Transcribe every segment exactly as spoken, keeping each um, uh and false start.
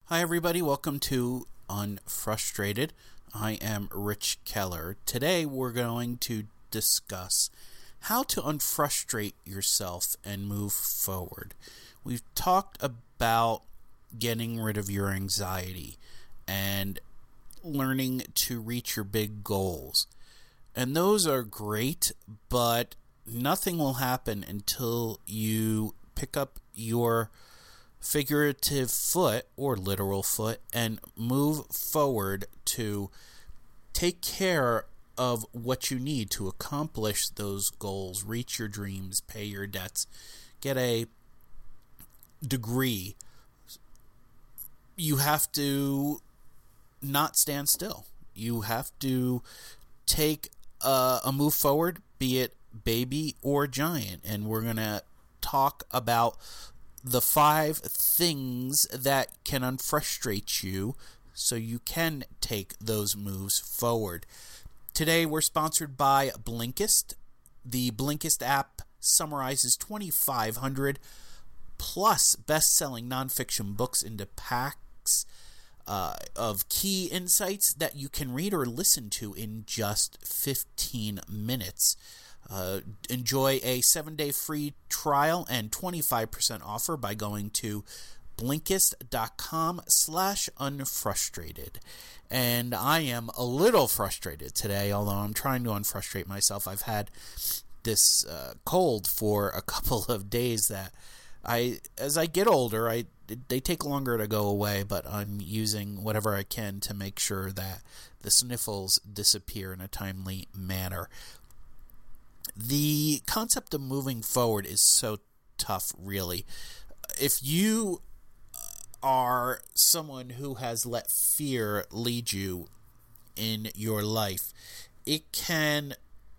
Hi, everybody. Welcome to Unfrustrated. I am Rich Keller. Today, we're going to discuss how to unfrustrate yourself and move forward. We've talked about getting rid of your anxiety and learning to reach your big goals. And those are great, but nothing will happen until you pick up your figurative foot or literal foot and move forward to take care of what you need to accomplish those goals, reach your dreams, pay your debts, get a degree. You have to not stand still. You have to take a, a move forward, be it baby or giant. And we're going to talk about the five things that can unfrustrate you so you can take those moves forward. Today we're sponsored by Blinkist. The Blinkist app summarizes twenty-five hundred plus best-selling nonfiction books into packs uh, of key insights that you can read or listen to in just fifteen minutes. Uh, enjoy a seven-day free trial and twenty-five percent offer by going to Blinkist.com slash unfrustrated. And I am a little frustrated today, although I'm trying to unfrustrate myself. I've had this uh, cold for a couple of days that I, as I get older, I they take longer to go away, but I'm using whatever I can to make sure that the sniffles disappear in a timely manner. The concept of moving forward is so tough, really. If you are someone who has let fear lead you in your life, it can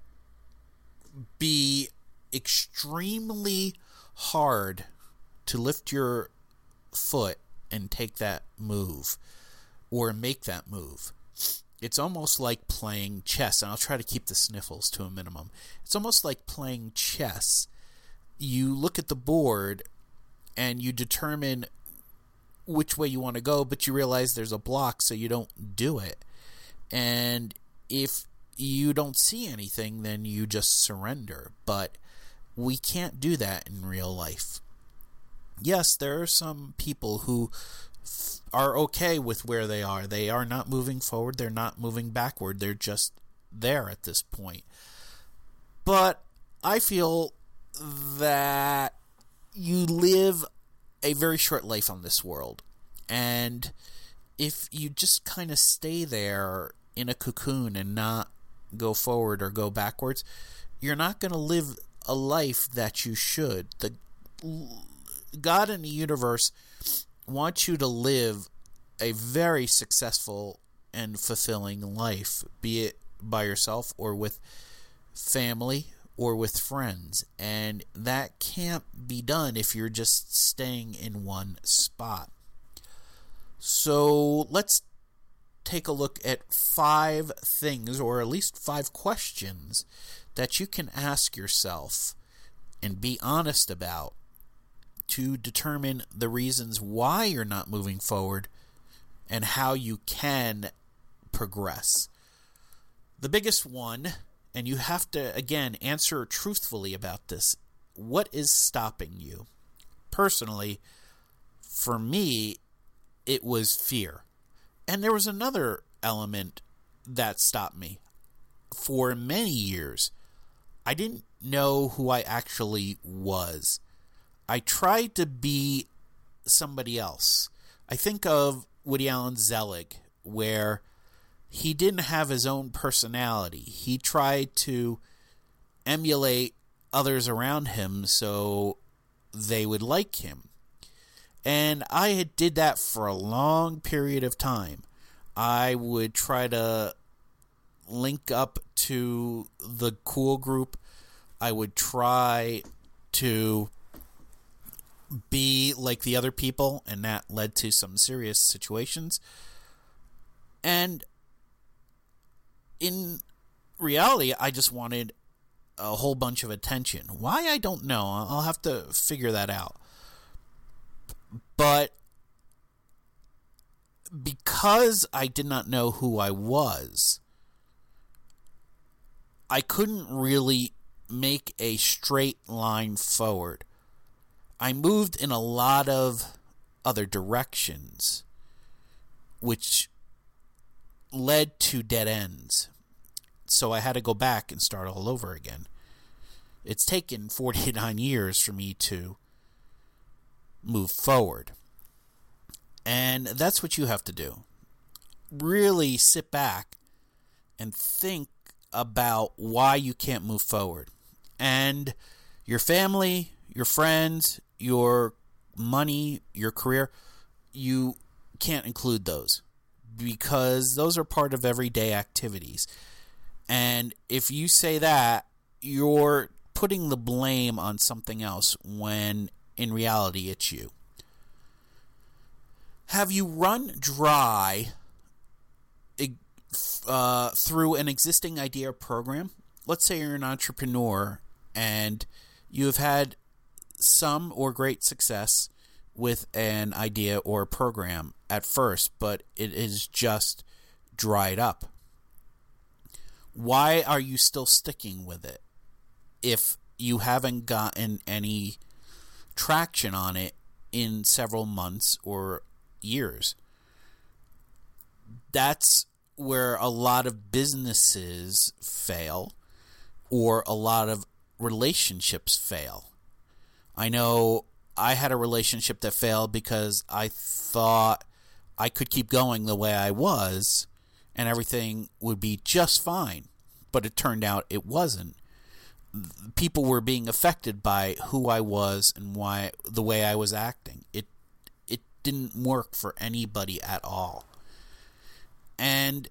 be extremely hard to lift your foot and take that move or make that move. It's almost like playing chess, and I'll try to keep the sniffles to a minimum. It's almost like playing chess. You look at the board, and you determine which way you want to go, but you realize there's a block, so you don't do it. And if you don't see anything, then you just surrender. But we can't do that in real life. Yes, there are some people who are okay with where they are. They are not moving forward. They're not moving backward. They're just there at this point. But I feel that you live a very short life on this world. And if you just kind of stay there in a cocoon and not go forward or go backwards, you're not going to live a life that you should. The God in the universe wants you to live a very successful and fulfilling life, be it by yourself or with family or with friends. And that can't be done if you're just staying in one spot. So let's take a look at five things, or at least five questions, that you can ask yourself and be honest about to determine the reasons why you're not moving forward and how you can progress. The biggest one, and you have to, again, answer truthfully about this, what is stopping you? Personally, for me, it was fear. And there was another element that stopped me. For many years, I didn't know who I actually was. I tried to be somebody else. I think of Woody Allen's Zelig, where he didn't have his own personality. He tried to emulate others around him so they would like him. And I had did that for a long period of time. I would try to link up to the cool group. I would try to be like the other people, and that led to some serious situations. And in reality, I just wanted a whole bunch of attention. Why, I don't know. I'll have to figure that out. But because I did not know who I was, I couldn't really make a straight line forward. I moved in a lot of other directions, which led to dead ends. So I had to go back and start all over again. It's taken forty-nine years for me to move forward. And that's what you have to do. Really sit back and think about why you can't move forward. And your family, your friends, your money, your career, you can't include those because those are part of everyday activities. And if you say that, you're putting the blame on something else when in reality it's you. Have you run dry uh, through an existing idea or program? Let's say you're an entrepreneur and you have had some or great success with an idea or a program at first, but it is just dried up. Why are you still sticking with it if you haven't gotten any traction on it in several months or years? That's where a lot of businesses fail, or a lot of relationships fail. I know I had a relationship that failed because I thought I could keep going the way I was and everything would be just fine, but it turned out it wasn't. People were being affected by who I was and why the way I was acting. It it didn't work for anybody at all. And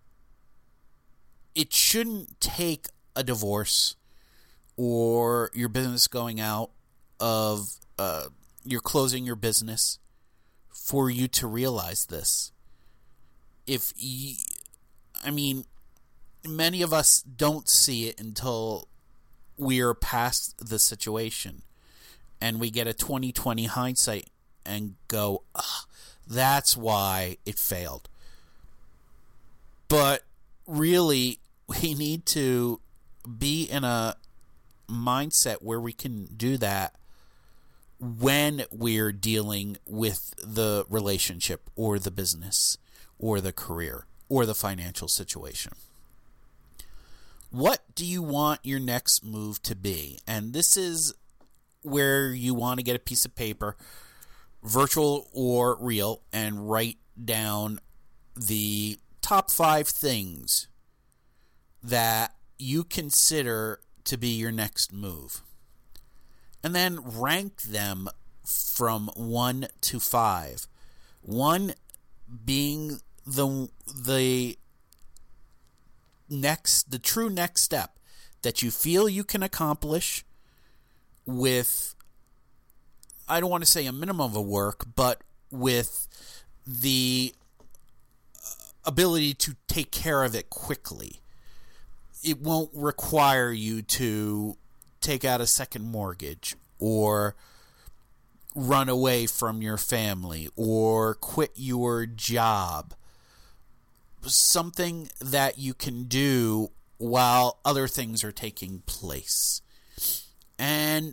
it shouldn't take a divorce or your business going out of uh, you're closing your business for you to realize this. If you, I mean, many of us don't see it until we're past the situation and we get a twenty twenty hindsight and go, ugh, that's why it failed. But really, we need to be in a mindset where we can do that when we're dealing with the relationship or the business or the career or the financial situation. What do you want your next move to be? And this is where you want to get a piece of paper, virtual or real, and write down the top five things that you consider to be your next move. And then rank them from one to five. One being the the next, the true next step that you feel you can accomplish with, I don't want to say a minimum of work, but with the ability to take care of it quickly. It won't require you to take out a second mortgage or run away from your family or quit your job. Something that you can do while other things are taking place. And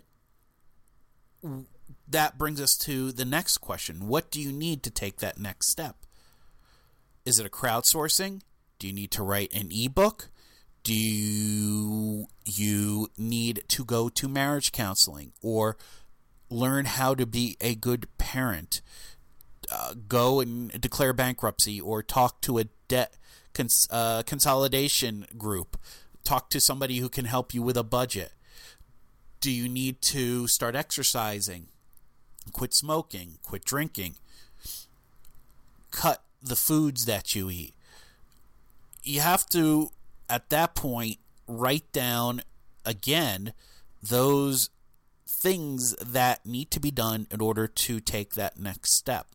that brings us to the next question. What do you need to take that next step? Is it a crowdsourcing? Do you need to write an ebook? Do you, you need to go to marriage counseling or learn how to be a good parent? Uh, go and declare bankruptcy or talk to a debt cons- uh, consolidation group. Talk to somebody who can help you with a budget. Do you need to start exercising? Quit smoking? Quit drinking? Cut the foods that you eat. You have to, at that point, write down again those things that need to be done in order to take that next step.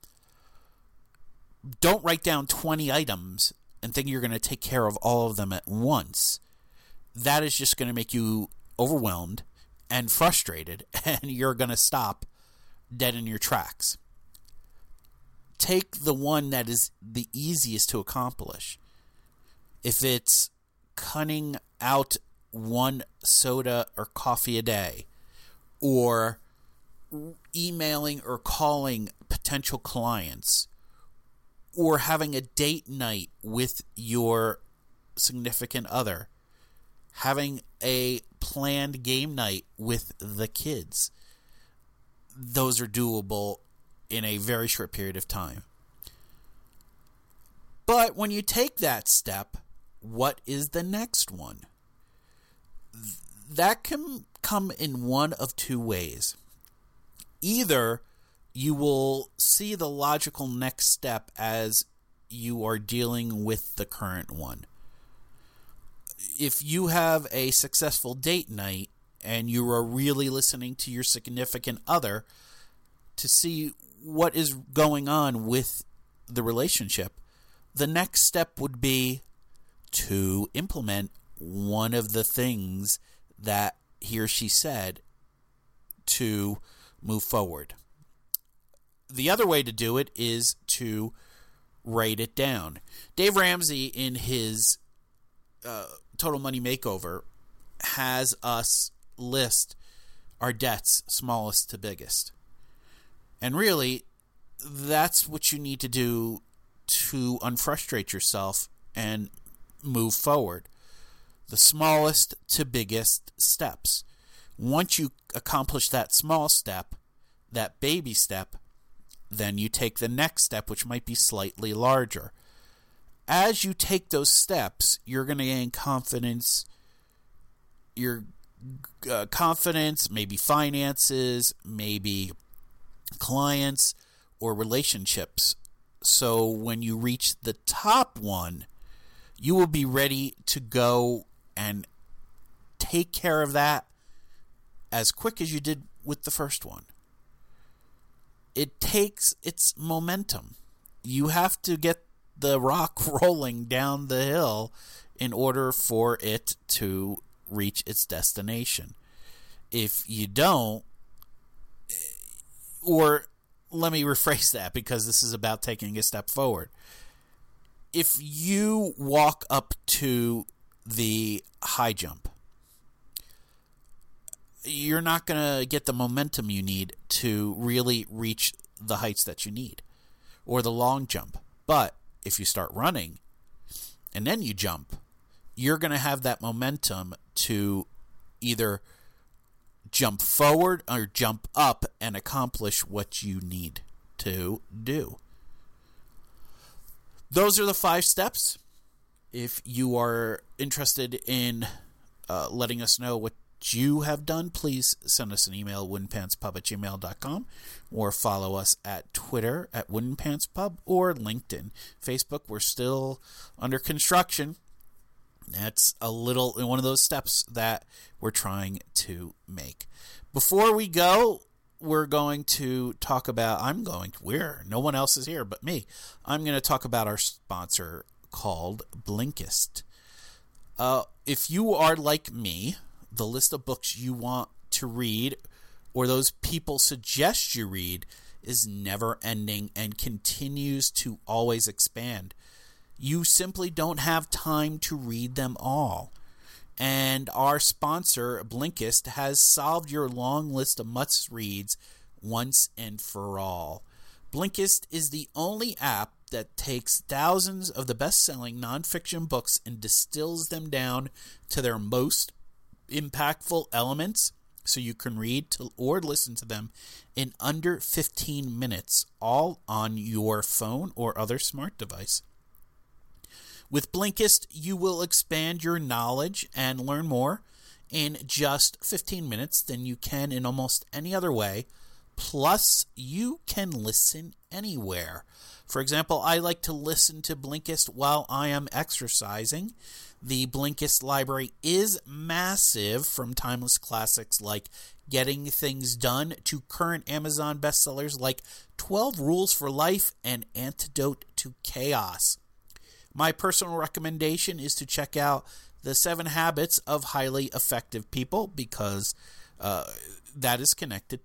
Don't write down twenty items and think you're going to take care of all of them at once. That is just going to make you overwhelmed and frustrated, and you're going to stop dead in your tracks. take the one that is the easiest to accomplish. If it's cutting out one soda or coffee a day, or emailing or calling potential clients, or having a date night with your significant other, having a planned game night with the kids, those are doable in a very short period of time. But when you take that step, what is the next one? That can come in one of two ways. Either you will see the logical next step as you are dealing with the current one. If you have a successful date night and you are really listening to your significant other to see what is going on with the relationship, the next step would be to implement one of the things that he or she said to move forward. The other way to do it is to write it down. Dave Ramsey, in his uh, Total Money Makeover, has us list our debts smallest to biggest. And really, that's what you need to do to unfrustrate yourself and move forward. The smallest to biggest steps. Once you accomplish that small step, that baby step, then you take the next step, which might be slightly larger. As you take those steps, you're going to gain confidence. Your uh, confidence, maybe finances, maybe clients or relationships. So when you reach the top one, you will be ready to go and take care of that as quick as you did with the first one. It takes its momentum. You have to get the rock rolling down the hill in order for it to reach its destination. If you don't, or let me rephrase that, because this is about taking a step forward. If you walk up to the high jump, you're not going to get the momentum you need to really reach the heights that you need, or the long jump. But if you start running and then you jump, you're going to have that momentum to either jump forward or jump up and accomplish what you need to do. Those are the five steps. If you are interested in uh, letting us know what you have done, please send us an email, woodenpantspub at gmail dot com, or follow us at Twitter at woodenpantspub, or LinkedIn. Facebook, we're still under construction. That's a little one of those steps that we're trying to make. Before we go, we're going to talk about, I'm going to, we're, no one else is here but me. I'm going to talk about our sponsor called Blinkist. Uh, if you are like me, the list of books you want to read, or those people suggest you read, is never ending and continues to always expand. You simply don't have time to read them all. And our sponsor, Blinkist, has solved your long list of must-reads once and for all. Blinkist is the only app that takes thousands of the best-selling nonfiction books and distills them down to their most impactful elements, so you can read to, or listen to them in under fifteen minutes, all on your phone or other smart device. With Blinkist, you will expand your knowledge and learn more in just fifteen minutes than you can in almost any other way. Plus, you can listen anywhere. For example, I like to listen to Blinkist while I am exercising. The Blinkist library is massive, from timeless classics like Getting Things Done to current Amazon bestsellers like twelve Rules for Life and Antidote to Chaos. My personal recommendation is to check out The Seven Habits of Highly Effective People, because uh, that is connected to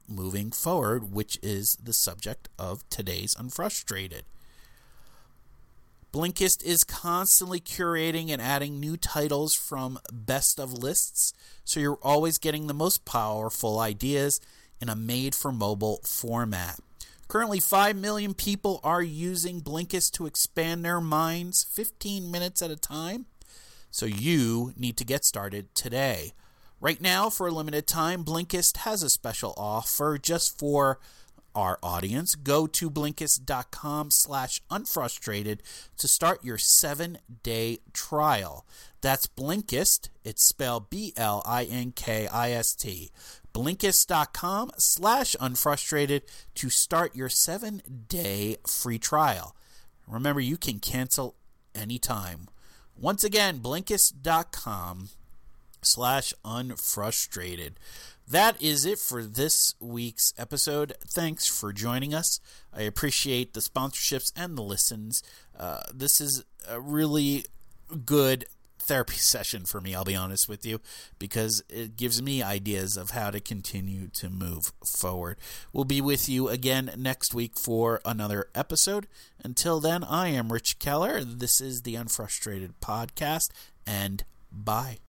moving forward, which is the subject of today's Unfrustrated. Blinkist is constantly curating and adding new titles from best of lists, so you're always getting the most powerful ideas in a made-for-mobile format. Currently, five million people are using Blinkist to expand their minds fifteen minutes at a time, so you need to get started today. Right now, for a limited time, Blinkist has a special offer just for our audience. Go to Blinkist.com slash unfrustrated to start your seven-day trial. That's Blinkist. It's spelled B L I N K I S T. Blinkist.com slash unfrustrated to start your seven-day free trial. Remember, you can cancel anytime. Once again, Blinkist.com slash unfrustrated. That is it for this week's episode. Thanks for joining us. I appreciate the sponsorships and the listens. Uh, this is a really good therapy session for me, I'll be honest with you, because it gives me ideas of how to continue to move forward. We'll be with you again next week for another episode. Until then, I am Rich Keller. This is the Unfrustrated Podcast, and bye.